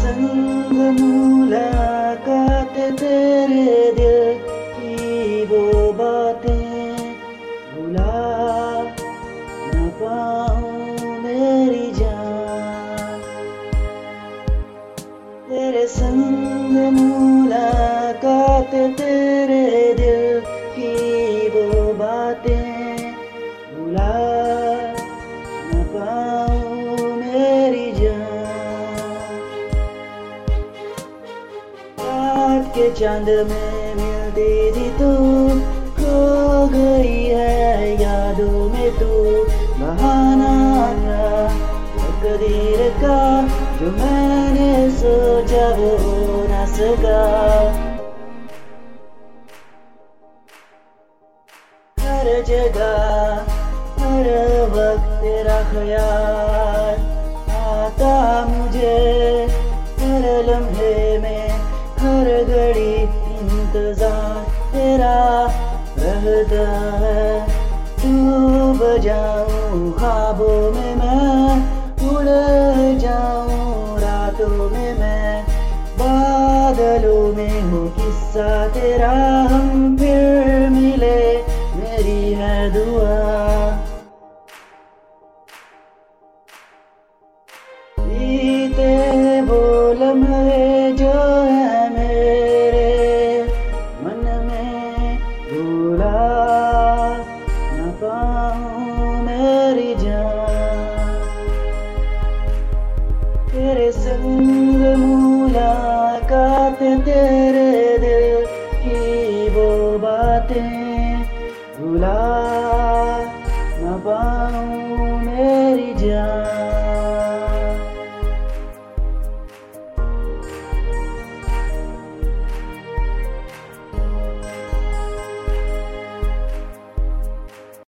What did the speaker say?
संग मुलाकात, तेरे दिल की वो बातें भुला न पाऊं मेरी जान। तेरे संग मुलाकात, तेरे दिल की वो बातें भुला न पाऊं मेरी जान। रात के चांद में मिलती थी तू, खो गई है यादों में तू। बहाना था तकदीर का, जो मैंने सोचा वो हो न सका। हर जगह हर वक्त तेरा ख्याल आता मुझे, हर लम्हे में हर घड़ी इंतजार तेरा रहता है। डूब जाऊं ख्वाबों में मैं, उड़ जाऊं रातों में मैं। बादलों में हो किस्सा तेरा, हम फिर मिले मेरी है दुआ। बीते वो लम्हे जो है मेरे मन में, भूला न पाऊं मेरी जान। तेरे संग मुलाकात, तेरे